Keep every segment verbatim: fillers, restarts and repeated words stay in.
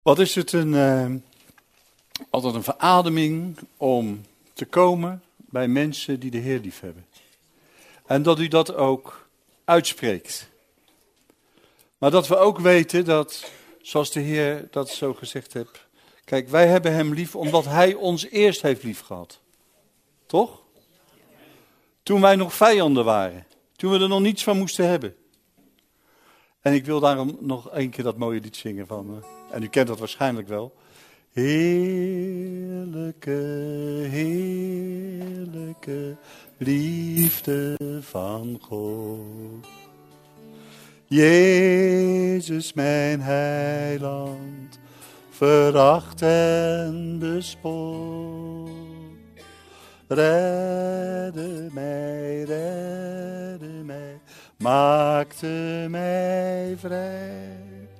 Wat is het een, uh, altijd een verademing om te komen bij mensen die de Heer lief hebben. En dat u dat ook uitspreekt. Maar dat we ook weten dat, zoals de Heer dat zo gezegd heeft. Kijk, wij hebben hem lief omdat hij ons eerst heeft lief gehad. Toch? Toen wij nog vijanden waren. Toen we er nog niets van moesten hebben. En ik wil daarom nog één keer dat mooie lied zingen van... Uh, en u kent dat waarschijnlijk wel. Heerlijke, heerlijke liefde van God. Jezus mijn heiland, veracht en bespot. Redde mij, redde mij, maakte mij vrij.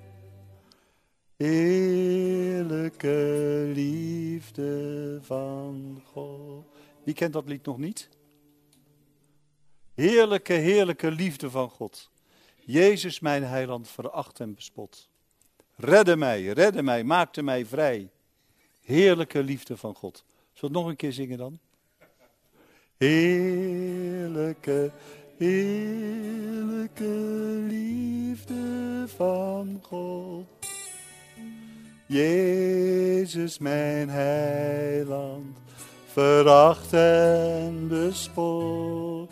Heerlijke liefde van God. Wie kent dat lied nog niet? Heerlijke, heerlijke liefde van God. Jezus mijn heiland, veracht en bespot. Redde mij, redde mij, maakte mij vrij. Heerlijke liefde van God. Zullen we het nog een keer zingen dan? Heerlijke, heerlijke liefde van God. Jezus mijn heiland, veracht en bespot.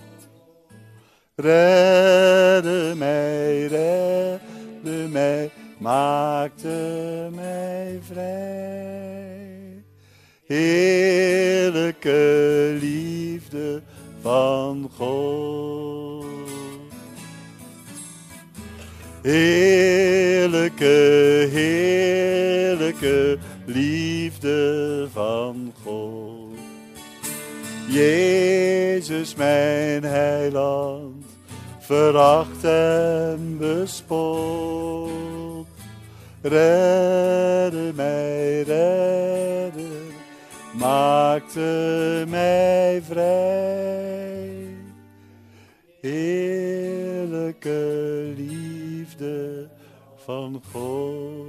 Redde mij, redde mij, maakte mij vrij. Heerlijke liefde van God. Heerlijke, heerlijke liefde van God. Jezus mijn heiland, veracht en bespot. Redde mij, redde, maakte mij vrij. Heerlijke liefde van God.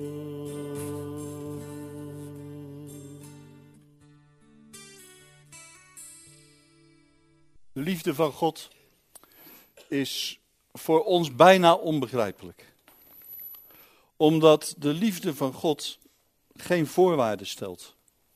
De liefde van God is voor ons bijna onbegrijpelijk. Omdat de liefde van God geen voorwaarden stelt.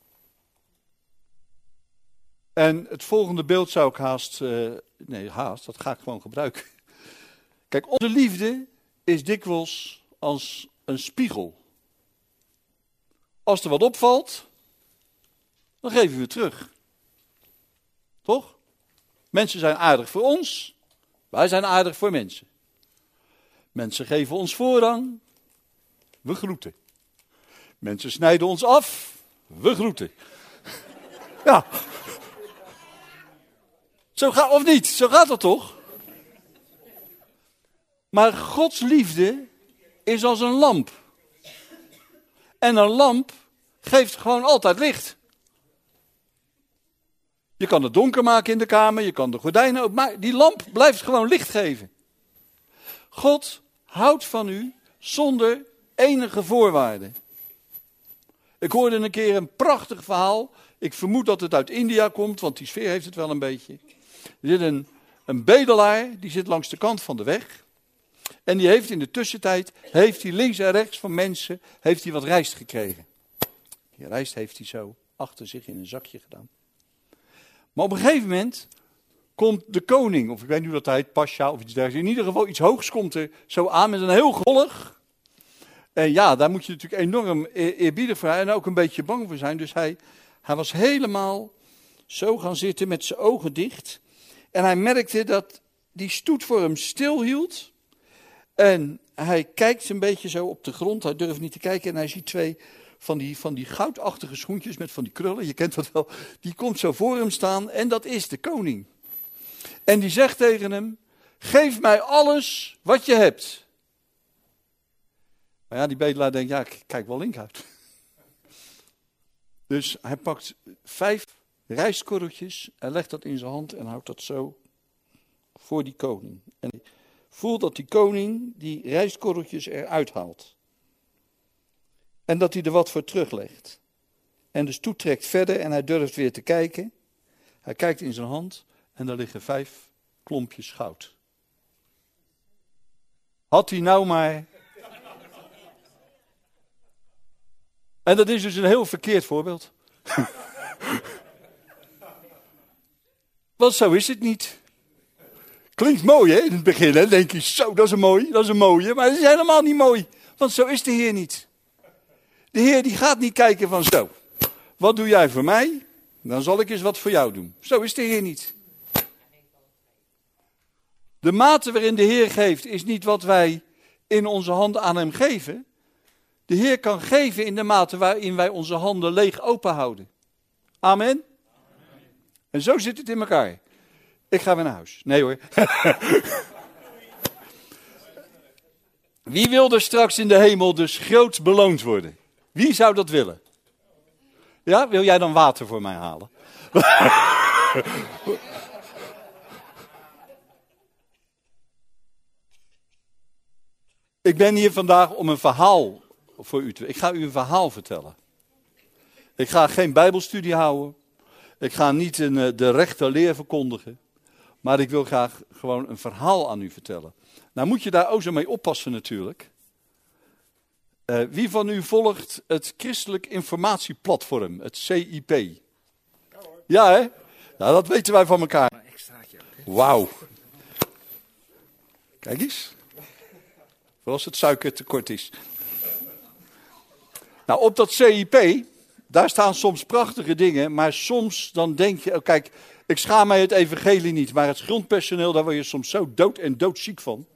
En het volgende beeld zou ik haast, uh, nee haast, dat ga ik gewoon gebruiken. Kijk, onze liefde is dikwijls als een spiegel. Als er wat opvalt, dan geven we het terug. Toch? Mensen zijn aardig voor ons, wij zijn aardig voor mensen. Mensen geven ons voorrang, we groeten. Mensen snijden ons af, we groeten. Ja. Zo gaat, of niet, zo gaat dat toch? Maar Gods liefde is als een lamp. En een lamp geeft gewoon altijd licht. Je kan het donker maken in de kamer, je kan de gordijnen open, maar die lamp blijft gewoon licht geven. God houdt van u zonder enige voorwaarden. Ik hoorde een keer een prachtig verhaal. Ik vermoed dat het uit India komt, want die sfeer heeft het wel een beetje. Er zit een, een bedelaar, die zit langs de kant van de weg. En die heeft in de tussentijd, heeft hij links en rechts van mensen, heeft hij wat rijst gekregen. Die rijst heeft hij zo achter zich in een zakje gedaan. Maar op een gegeven moment komt de koning, of ik weet niet hoe dat heet, pasja of iets dergelijks. In ieder geval iets hoogs komt er zo aan met een heel gevolg. En ja, daar moet je natuurlijk enorm eerbiedig voor zijn en ook een beetje bang voor zijn. Dus hij, hij was helemaal zo gaan zitten met zijn ogen dicht. En hij merkte dat die stoet voor hem stilhield. En hij kijkt een beetje zo op de grond, hij durft niet te kijken en hij ziet twee van die, van die goudachtige schoentjes met van die krullen, je kent dat wel. Die komt zo voor hem staan en dat is de koning. En die zegt tegen hem, geef mij alles wat je hebt. Maar ja, die bedelaar denkt, ja, ik kijk wel link uit. Dus hij pakt vijf rijstkorreltjes en legt dat in zijn hand en houdt dat zo voor die koning. En hij voelt dat die koning die rijstkorreltjes eruit haalt. En dat hij er wat voor teruglegt. En dus toetrekt verder en hij durft weer te kijken. Hij kijkt in zijn hand en daar liggen vijf klompjes goud. Had hij nou maar... En dat is dus een heel verkeerd voorbeeld. Want zo is het niet. Klinkt mooi hè, in het begin. Hè? Dan denk je, zo, dat is een mooi, dat is een mooie. Maar het is helemaal niet mooi. Want zo is de Heer niet. De Heer die gaat niet kijken van zo. Wat doe jij voor mij? Dan zal ik eens wat voor jou doen. Zo is de Heer niet. De mate waarin de Heer geeft is niet wat wij in onze handen aan hem geven. De Heer kan geven in de mate waarin wij onze handen leeg open houden. Amen? Amen. En zo zit het in elkaar. Ik ga weer naar huis. Nee hoor. Wie wil er straks in de hemel dus groot beloond worden? Wie zou dat willen? Ja, wil jij dan water voor mij halen? Ik ben hier vandaag om een verhaal voor u te... Ik ga u een verhaal vertellen. Ik ga geen bijbelstudie houden. Ik ga niet een, de rechte leer verkondigen. Maar ik wil graag gewoon een verhaal aan u vertellen. Nou moet je daar ook zo mee oppassen natuurlijk. Uh, wie van u volgt het Christelijk Informatieplatform, het C I P? Ja hè? Nou dat weten wij van elkaar. Wauw. Kijk eens. Voor als het suiker tekort is. Nou op dat C I P, daar staan soms prachtige dingen. Maar soms dan denk je, oh, kijk, ik schaam mij het evangelie niet. Maar het grondpersoneel, daar word je soms zo dood en doodziek van.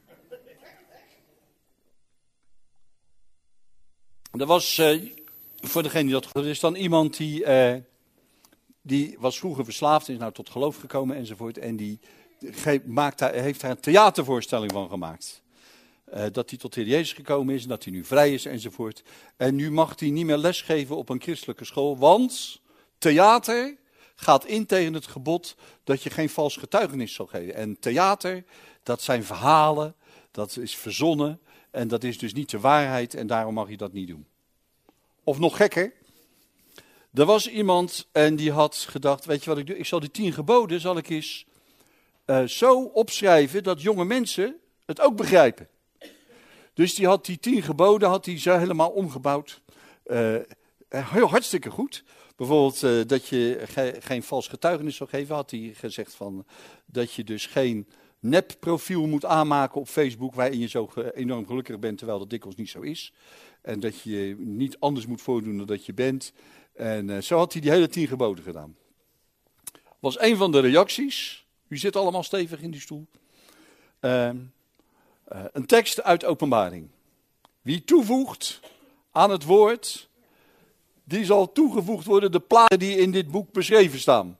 Er was, uh, voor degene die dat er is dan iemand die, uh, die was vroeger verslaafd, is nou tot geloof gekomen enzovoort. En die ge- maakt daar, heeft daar een theatervoorstelling van gemaakt. Uh, dat hij tot de Heer Jezus gekomen is en dat hij nu vrij is enzovoort. En nu mag hij niet meer lesgeven op een christelijke school, want theater gaat in tegen het gebod dat je geen vals getuigenis zal geven. En theater, dat zijn verhalen, dat is verzonnen. En dat is dus niet de waarheid en daarom mag je dat niet doen. Of nog gekker. Er was iemand en die had gedacht, weet je wat ik doe? Ik zal die tien geboden, zal ik eens uh, zo opschrijven dat jonge mensen het ook begrijpen. Dus die had die tien geboden, had hij zo helemaal omgebouwd. Uh, heel hartstikke goed. Bijvoorbeeld uh, dat je ge- geen vals getuigenis zal geven, had hij gezegd van dat je dus geen nepprofiel moet aanmaken op Facebook waarin je zo enorm gelukkig bent, terwijl dat dikwijls niet zo is. En dat je niet anders moet voordoen dan dat je bent. En uh, zo had hij die hele tien geboden gedaan. Was een van de reacties. U zit allemaal stevig in die stoel. Uh, uh, een tekst uit Openbaring. Wie toevoegt aan het woord, die zal toegevoegd worden de plagen die in dit boek beschreven staan.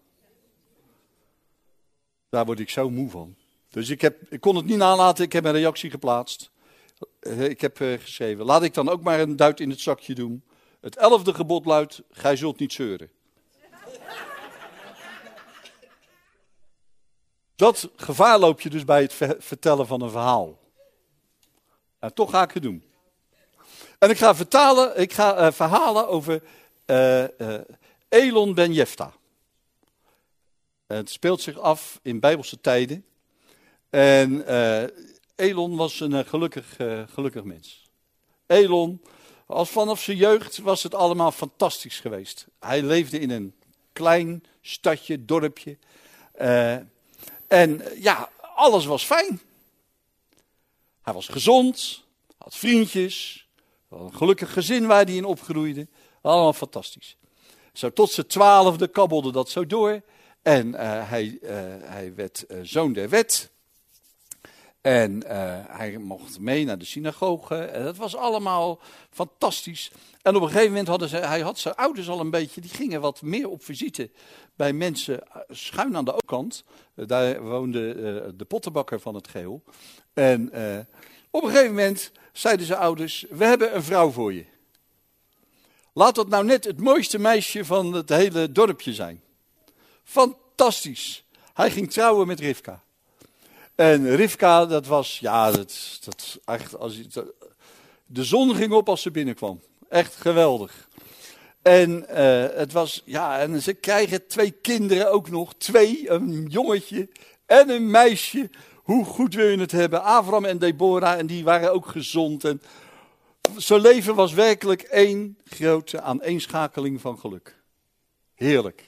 Daar word ik zo moe van. Dus ik, heb, ik kon het niet nalaten, ik heb een reactie geplaatst. Uh, ik heb uh, geschreven, laat ik dan ook maar een duit in het zakje doen. Het elfde gebod luidt, gij zult niet zeuren. Dat gevaar loop je dus bij het ver- vertellen van een verhaal. Nou, toch ga ik het doen. En ik ga, vertalen, ik ga uh, verhalen over uh, uh, Elon ben Jefta. Het speelt zich af in bijbelse tijden. En uh, Elon was een uh, gelukkig, uh, gelukkig mens. Elon, als vanaf zijn jeugd was het allemaal fantastisch geweest. Hij leefde in een klein stadje, dorpje. Uh, en uh, ja, alles was fijn. Hij was gezond, had vriendjes, had een gelukkig gezin waar hij in opgroeide. Allemaal fantastisch. Zo tot zijn twaalfde kabbelde dat zo door. En uh, hij, uh, hij werd uh, zoon der wet. En uh, hij mocht mee naar de synagoge. En dat was allemaal fantastisch. En op een gegeven moment hadden ze, hij had zijn ouders al een beetje, die gingen wat meer op visite bij mensen schuin aan de overkant. Uh, daar woonde uh, de pottenbakker van het geheel. En uh, op een gegeven moment zeiden zijn ouders, we hebben een vrouw voor je. Laat dat nou net het mooiste meisje van het hele dorpje zijn. Fantastisch. Hij ging trouwen met Rivka. En Rivka, dat was, ja, dat, dat echt, als, de zon ging op als ze binnenkwam. Echt geweldig. En uh, het was, ja, en ze krijgen twee kinderen ook nog. Twee, een jongetje en een meisje. Hoe goed wil je het hebben? Abraham en Deborah, en die waren ook gezond. En zijn leven was werkelijk één grote aaneenschakeling van geluk. Heerlijk.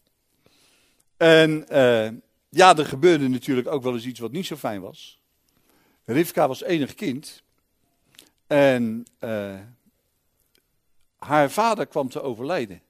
En uh, ja, er gebeurde natuurlijk ook wel eens iets wat niet zo fijn was. Rivka was enig kind. En uh, haar vader kwam te overlijden.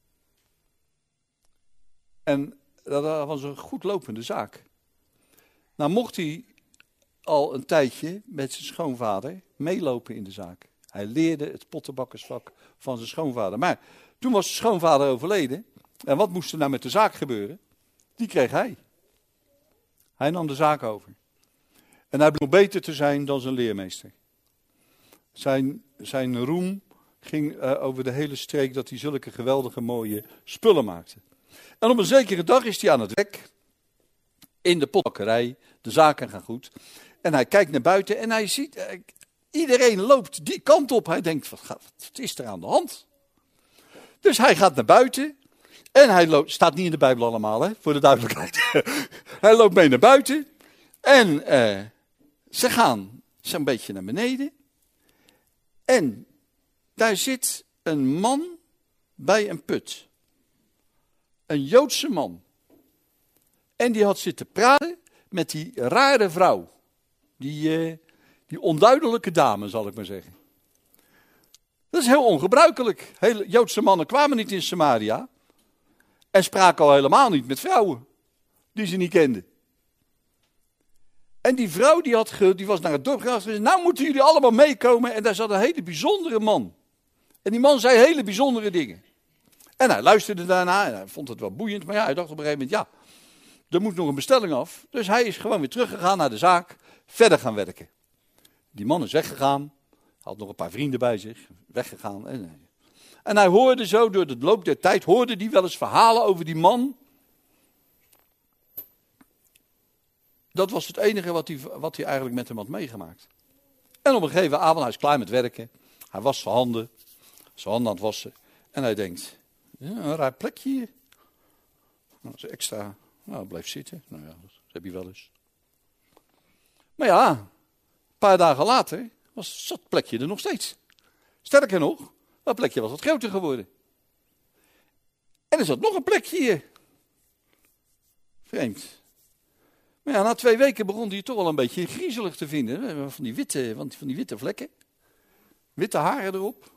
En dat was een goed lopende zaak. Nou mocht hij al een tijdje met zijn schoonvader meelopen in de zaak. Hij leerde het pottenbakkersvak van zijn schoonvader. Maar toen was zijn schoonvader overleden. En wat moest er nou met de zaak gebeuren? Die kreeg hij. Hij nam de zaak over. En hij bleek beter te zijn dan zijn leermeester. Zijn, zijn roem ging uh, over de hele streek dat hij zulke geweldige mooie spullen maakte. En op een zekere dag is hij aan het werk. In de potbakkerij. De zaken gaan goed. En hij kijkt naar buiten en hij ziet... Uh, iedereen loopt die kant op. Hij denkt, wat, gaat, wat is er aan de hand? Dus hij gaat naar buiten. En hij loopt, staat niet in de Bijbel allemaal, hè, voor de duidelijkheid. Hij loopt mee naar buiten. En uh, ze gaan zo'n beetje naar beneden. En daar zit een man bij een put. Een Joodse man. En die had zitten praten met die rare vrouw. Die, uh, die onduidelijke dame, zal ik maar zeggen. Dat is heel ongebruikelijk. Hele Joodse mannen kwamen niet in Samaria. En spraken al helemaal niet met vrouwen die ze niet kenden. En die vrouw die, had ge, die was naar het dorp gegaan en zei, nou moeten jullie allemaal meekomen. En daar zat een hele bijzondere man. En die man zei hele bijzondere dingen. En hij luisterde daarna en hij vond het wel boeiend. Maar ja, hij dacht op een gegeven moment, ja, er moet nog een bestelling af. Dus hij is gewoon weer teruggegaan naar de zaak, verder gaan werken. Die man is weggegaan, had nog een paar vrienden bij zich, weggegaan. En, en hij hoorde zo, door de loop der tijd, hoorde hij wel eens verhalen over die man. Dat was het enige wat hij, wat hij eigenlijk met hem had meegemaakt. En op een gegeven avond, hij is klaar met werken. Hij wast zijn handen, zijn handen aan het wassen. En hij denkt, ja, een raar plekje hier. Nou, dat is extra, nou, blijf zitten. Nou ja, dat heb je wel eens. Maar ja, een paar dagen later was dat plekje er nog steeds. Sterker nog, dat plekje was wat groter geworden. En er zat nog een plekje hier. Vreemd. Maar ja, na twee weken begon hij toch wel een beetje griezelig te vinden. Van die witte, van die witte vlekken. Witte haren erop.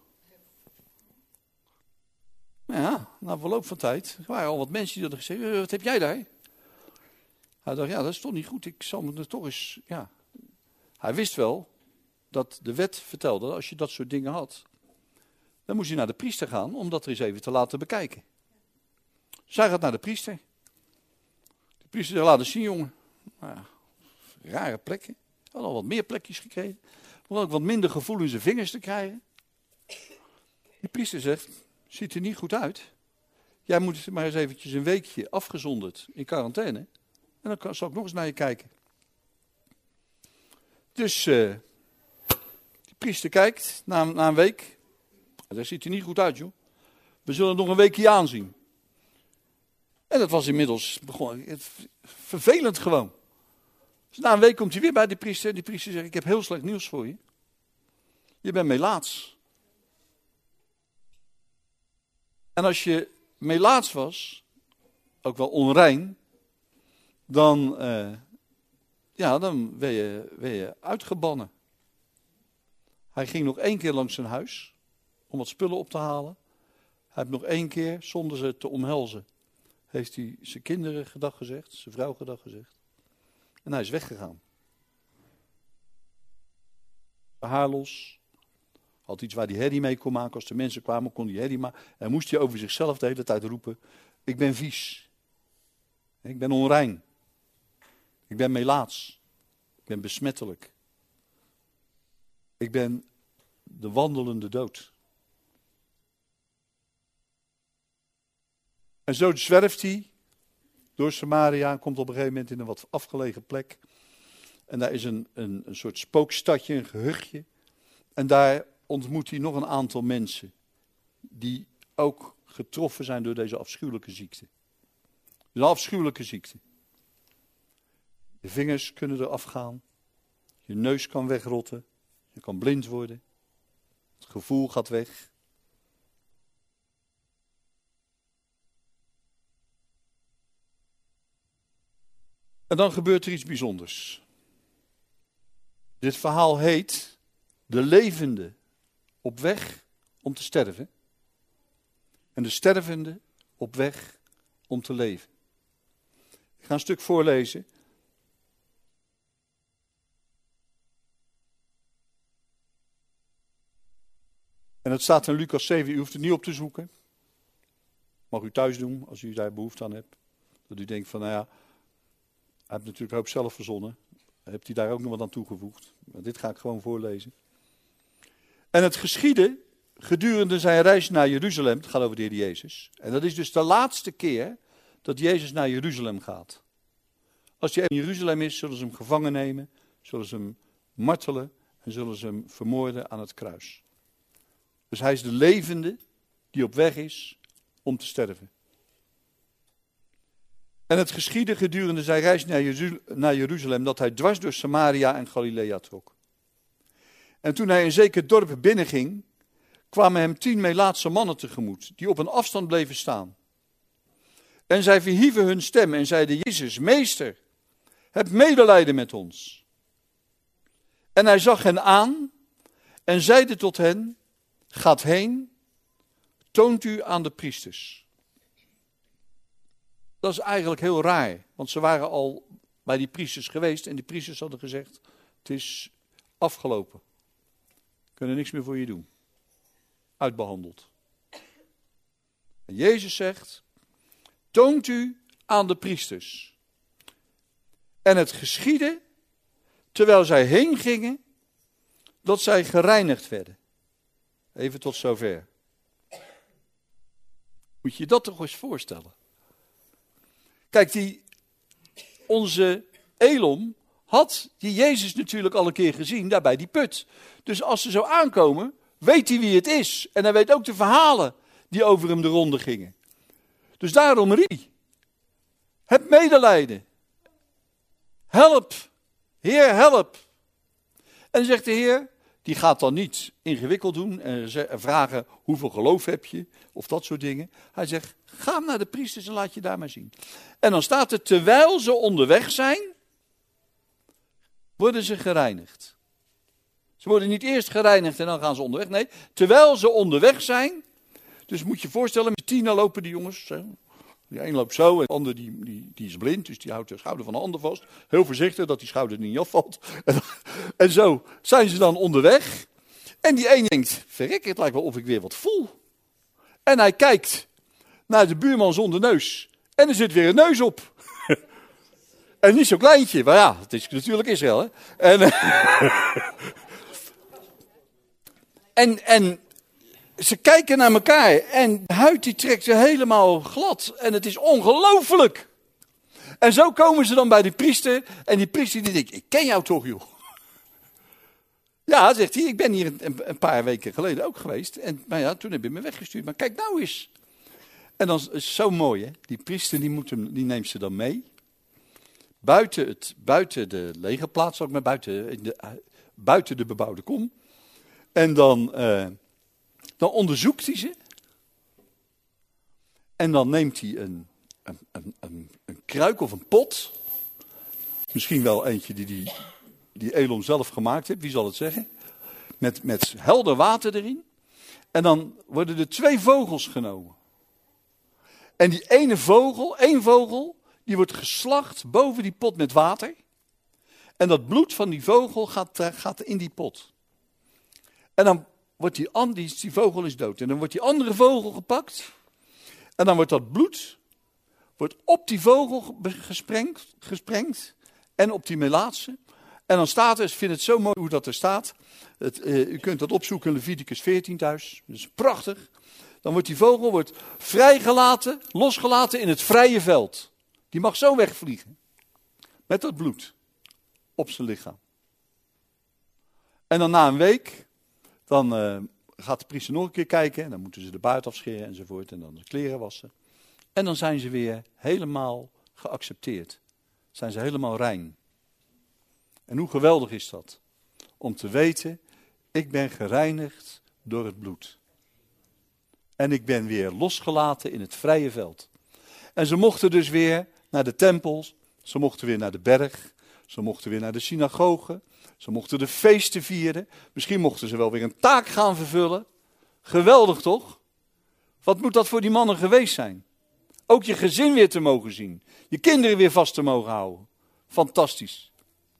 Maar ja, na verloop van tijd waren al wat mensen die hadden gezegd, wat heb jij daar? Hij dacht, ja, dat is toch niet goed. Ik zal me er toch eens, ja. Hij wist wel dat de wet vertelde, dat als je dat soort dingen had, dan moest je naar de priester gaan om dat er eens even te laten bekijken. Dus hij gaat naar de priester. De priester zegt, laat eens zien, jongen. Nou ja, rare plekken. Hij had al wat meer plekjes gekregen. Om ook wat minder gevoel in zijn vingers te krijgen. Die priester zegt, ziet er niet goed uit. Jij moet maar eens eventjes een weekje afgezonderd in quarantaine. En dan kan, zal ik nog eens naar je kijken. Dus uh, die priester kijkt na, na een week. Dat ziet er niet goed uit, joh. We zullen nog een weekje aanzien. En dat was inmiddels begon, vervelend gewoon. Dus na een week komt hij weer bij de priester. Die priester zegt, ik heb heel slecht nieuws voor je. Je bent melaats. En als je melaats was, ook wel onrein, dan, uh, ja, dan werd je, werd je uitgebannen. Hij ging nog één keer langs zijn huis om wat spullen op te halen. Hij heeft nog één keer, zonder ze te omhelzen, heeft hij zijn kinderen gedag gezegd, zijn vrouw gedag gezegd. En hij is weggegaan. Haar los. Had iets waar hij herrie mee kon maken. Als de mensen kwamen, kon hij herrie maken. En moest hij over zichzelf de hele tijd roepen, ik ben vies. Ik ben onrein. Ik ben melaats. Ik ben besmettelijk. Ik ben de wandelende dood. En zo zwerft hij door Samaria en komt op een gegeven moment in een wat afgelegen plek. En daar is een, een, een soort spookstadje, een gehuchtje. En daar ontmoet hij nog een aantal mensen die ook getroffen zijn door deze afschuwelijke ziekte. Een afschuwelijke ziekte. Je vingers kunnen eraf gaan. Je neus kan wegrotten. Je kan blind worden. Het gevoel gaat weg. En dan gebeurt er iets bijzonders. Dit verhaal heet de levende op weg om te sterven. En de stervende op weg om te leven. Ik ga een stuk voorlezen. En het staat in Lucas zeven, u hoeft het niet op te zoeken. Mag u thuis doen, als u daar behoefte aan hebt. Dat u denkt van, nou ja, hij heeft natuurlijk ook zelf verzonnen. Hebt hij daar ook nog wat aan toegevoegd. Maar dit ga ik gewoon voorlezen. En het geschiedde gedurende zijn reis naar Jeruzalem. Het gaat over de Heer Jezus. En dat is dus de laatste keer dat Jezus naar Jeruzalem gaat. Als hij in Jeruzalem is, zullen ze hem gevangen nemen. Zullen ze hem martelen. En zullen ze hem vermoorden aan het kruis. Dus hij is de levende die op weg is om te sterven. En het geschiedde gedurende zijn reis naar Jeruzalem dat hij dwars door Samaria en Galilea trok. En toen hij een zeker dorp binnenging, kwamen hem tien Melaatse mannen tegemoet, die op een afstand bleven staan. En zij verhieven hun stem en zeiden, Jezus, meester, heb medelijden met ons. En hij zag hen aan en zeide tot hen, gaat heen, toont u aan de priesters. Dat is eigenlijk heel raar, want ze waren al bij die priesters geweest en die priesters hadden gezegd, het is afgelopen. We kunnen niks meer voor je doen. Uitbehandeld. En Jezus zegt, toont u aan de priesters. En het geschiedde, terwijl zij heen gingen, dat zij gereinigd werden. Even tot zover. Moet je dat toch eens voorstellen? Kijk, die, onze Elom had die Jezus natuurlijk al een keer gezien, daar bij die put. Dus als ze zo aankomen, weet hij wie het is. En hij weet ook de verhalen die over hem de ronde gingen. Dus daarom riep hij, heb medelijden. Help, Heer, help. En dan zegt de Heer, die gaat dan niet ingewikkeld doen en vragen hoeveel geloof heb je, of dat soort dingen. Hij zegt, ga naar de priesters en laat je daar maar zien. En dan staat er, terwijl ze onderweg zijn, worden ze gereinigd. Ze worden niet eerst gereinigd en dan gaan ze onderweg. Nee, terwijl ze onderweg zijn. Dus moet je je voorstellen, met tien lopen die jongens. Zo. Die een loopt zo en de ander die, die, die is blind. Dus die houdt de schouder van de ander vast. Heel voorzichtig dat die schouder niet afvalt. En, en zo zijn ze dan onderweg. En die een denkt, verrek, het lijkt wel of ik weer wat voel. En hij kijkt naar de buurman zonder neus. En er zit weer een neus op. En niet zo'n kleintje, maar ja, het is natuurlijk Israël, hè. En, en, en ze kijken naar elkaar en de huid die trekt ze helemaal glad. En het is ongelooflijk. En zo komen ze dan bij de priester. En die priester die denkt, ik ken jou toch, joh. Ja, zegt hij, ik ben hier een, een paar weken geleden ook geweest. En maar ja, toen heb je me weggestuurd. Maar kijk nou eens. En dan is het zo mooi, hè. Die priester die, moet hem, die neemt ze dan mee. Buiten, het, buiten de legerplaats, ook maar buiten de, buiten de bebouwde kom. En dan, uh, dan onderzoekt hij ze. En dan neemt hij een, een, een, een, een kruik of een pot. Misschien wel eentje die, die, die Elom zelf gemaakt heeft, wie zal het zeggen. Met, met helder water erin. En dan worden er twee vogels genomen. En die ene vogel, één vogel... die wordt geslacht boven die pot met water. En dat bloed van die vogel gaat, gaat in die pot. En dan wordt die, die, die vogel is dood. En dan wordt die andere vogel gepakt. En dan wordt dat bloed wordt op die vogel gesprengd, gesprengd. En op die Melaatse. En dan staat er, ik vind het zo mooi hoe dat er staat. Het, uh, u kunt dat opzoeken in Leviticus veertien thuis. Dat is prachtig. Dan wordt die vogel wordt vrijgelaten, losgelaten in het vrije veld. Die mag zo wegvliegen. Met dat bloed op zijn lichaam. En dan na een week, Dan uh, gaat de priester nog een keer kijken. En dan moeten ze de baard afscheren enzovoort. En dan de kleren wassen. En dan zijn ze weer helemaal geaccepteerd. Zijn ze helemaal rein. En hoe geweldig is dat? Om te weten, ik ben gereinigd door het bloed. En ik ben weer losgelaten in het vrije veld. En ze mochten dus weer naar de tempels. Ze mochten weer naar de berg. Ze mochten weer naar de synagoge. Ze mochten de feesten vieren. Misschien mochten ze wel weer een taak gaan vervullen. Geweldig toch? Wat moet dat voor die mannen geweest zijn? Ook je gezin weer te mogen zien. Je kinderen weer vast te mogen houden. Fantastisch.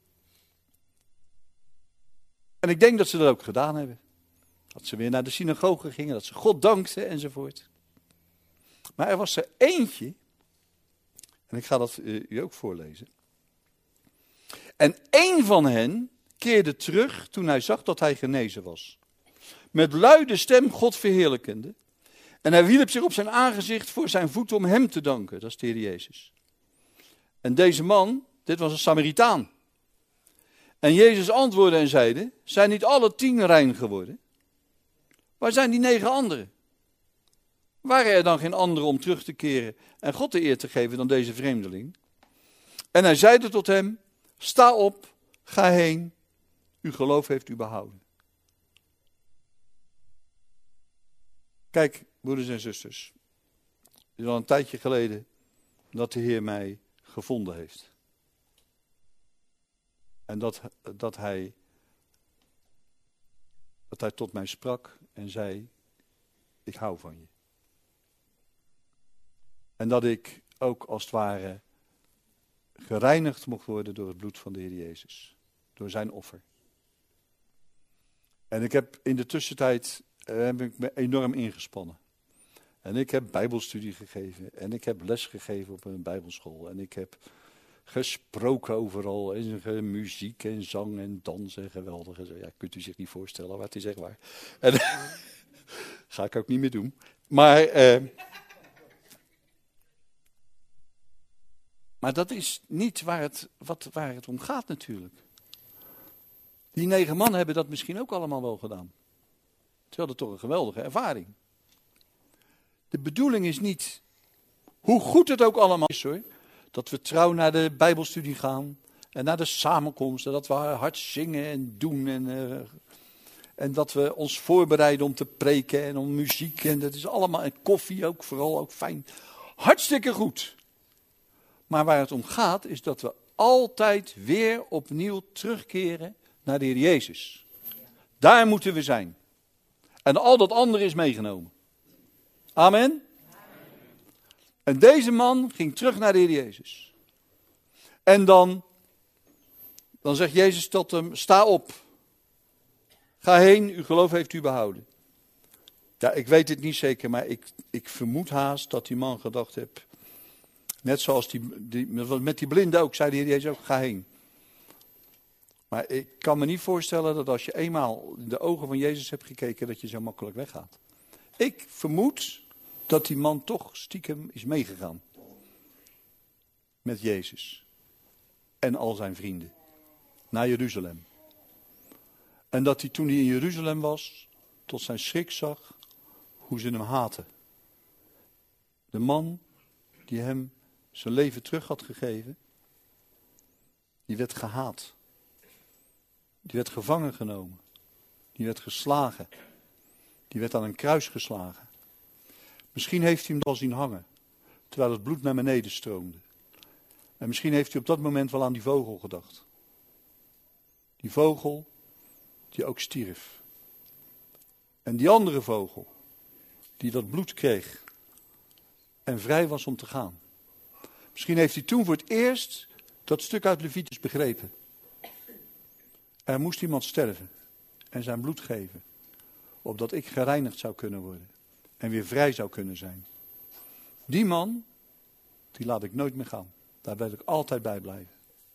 En ik denk dat ze dat ook gedaan hebben. Dat ze weer naar de synagoge gingen, dat ze God dankten enzovoort. Maar er was er eentje, en ik ga dat u ook voorlezen. En één van hen keerde terug toen hij zag dat hij genezen was. Met luide stem God verheerlijkende. En hij wierp zich op zijn aangezicht voor zijn voeten om hem te danken. Dat is de Heer Jezus. En deze man, dit was een Samaritaan. En Jezus antwoordde en zeide, zijn niet alle tien rein geworden? Waar zijn die negen anderen? Waren er dan geen anderen om terug te keren en God de eer te geven dan deze vreemdeling? En hij zeide tot hem, sta op, ga heen, uw geloof heeft u behouden. Kijk, broeders en zusters, het is al een tijdje geleden dat de Heer mij gevonden heeft. En dat, dat, hij, dat hij tot mij sprak en zei, ik hou van je. En dat ik ook als het ware gereinigd mocht worden door het bloed van de Heer Jezus. Door zijn offer. En ik heb in de tussentijd, uh, heb ik me enorm ingespannen. En ik heb bijbelstudie gegeven. En ik heb les gegeven op een bijbelschool. En ik heb gesproken overal. En muziek en zang en dans en geweldig. Ja, kunt u zich niet voorstellen, maar het is echt waar. En ga ik ook niet meer doen. Maar, uh, maar dat is niet waar het, wat, waar het om gaat natuurlijk. Die negen mannen hebben dat misschien ook allemaal wel gedaan. Ze hadden toch een geweldige ervaring. De bedoeling is niet, hoe goed het ook allemaal is hoor, dat we trouw naar de bijbelstudie gaan en naar de samenkomsten, dat we hard zingen en doen en, uh, en dat we ons voorbereiden om te preken en om muziek en dat is allemaal, en koffie ook, vooral ook fijn. Hartstikke goed. Maar waar het om gaat is dat we altijd weer opnieuw terugkeren naar de Heer Jezus. Daar moeten we zijn. En al dat andere is meegenomen. Amen. En deze man ging terug naar de Heer Jezus. En dan, dan zegt Jezus tot hem, sta op. Ga heen, uw geloof heeft u behouden. Ja, ik weet het niet zeker, maar ik, ik vermoed haast dat die man gedacht heeft. Net zoals die, die, met die blinde ook, zei de Heer Jezus ook, ga heen. Maar ik kan me niet voorstellen dat als je eenmaal in de ogen van Jezus hebt gekeken, dat je zo makkelijk weggaat. Ik vermoed dat die man toch stiekem is meegegaan. Met Jezus. En al zijn vrienden. Naar Jeruzalem. En dat hij toen hij in Jeruzalem was, tot zijn schrik zag hoe ze hem haten. De man die hem zijn leven terug had gegeven, die werd gehaat. Die werd gevangen genomen. Die werd geslagen. Die werd aan een kruis geslagen. Misschien heeft hij hem al zien hangen, terwijl het bloed naar beneden stroomde. En misschien heeft hij op dat moment wel aan die vogel gedacht. Die vogel die ook stierf. En die andere vogel, die dat bloed kreeg en vrij was om te gaan. Misschien heeft hij toen voor het eerst dat stuk uit Leviticus begrepen. Er moest iemand sterven en zijn bloed geven, opdat ik gereinigd zou kunnen worden en weer vrij zou kunnen zijn. Die man, die laat ik nooit meer gaan. Daar wil ik altijd bij blijven.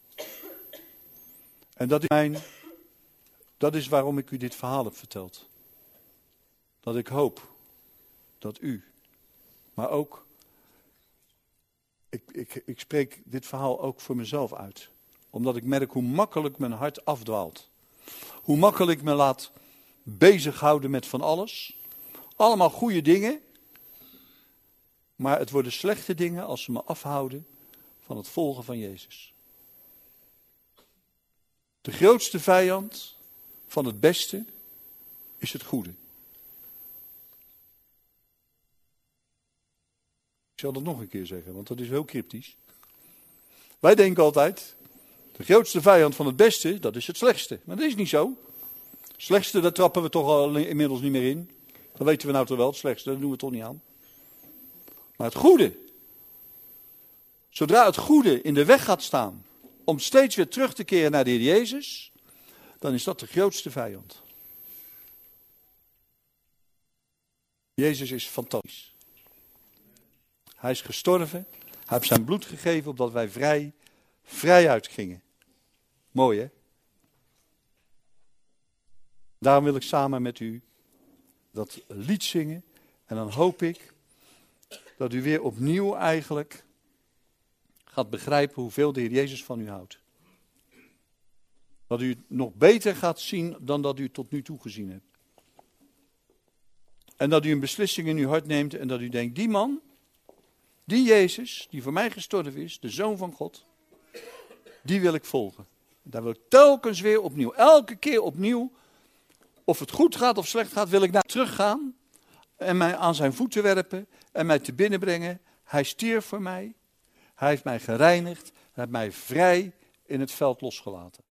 En dat is mijn, dat is waarom ik u dit verhaal heb verteld. Dat ik hoop dat u, maar ook, ik, ik, ik spreek dit verhaal ook voor mezelf uit. Omdat ik merk hoe makkelijk mijn hart afdwaalt. Hoe makkelijk me laat bezighouden met van alles. Allemaal goede dingen. Maar het worden slechte dingen als ze me afhouden van het volgen van Jezus. De grootste vijand van het beste is het goede. Ik zal dat nog een keer zeggen, want dat is heel cryptisch. Wij denken altijd, de grootste vijand van het beste, dat is het slechtste. Maar dat is niet zo. Het slechtste, daar trappen we toch al inmiddels niet meer in. Dat weten we nou toch wel, het slechtste, dat doen we toch niet aan. Maar het goede. Zodra het goede in de weg gaat staan om steeds weer terug te keren naar de Heer Jezus, dan is dat de grootste vijand. Jezus is fantastisch. Hij is gestorven. Hij heeft zijn bloed gegeven opdat wij vrij, vrij uitgingen. Mooi hè? Daarom wil ik samen met u dat lied zingen. En dan hoop ik dat u weer opnieuw eigenlijk gaat begrijpen hoeveel de Heer Jezus van u houdt. Dat u het nog beter gaat zien dan dat u het tot nu toe gezien hebt. En dat u een beslissing in uw hart neemt en dat u denkt, die man, die Jezus, die voor mij gestorven is, de Zoon van God, die wil ik volgen. Daar wil ik telkens weer opnieuw, elke keer opnieuw, of het goed gaat of slecht gaat, wil ik naar teruggaan en mij aan zijn voeten werpen en mij te binnen brengen. Hij stierf voor mij, hij heeft mij gereinigd, hij heeft mij vrij in het veld losgelaten.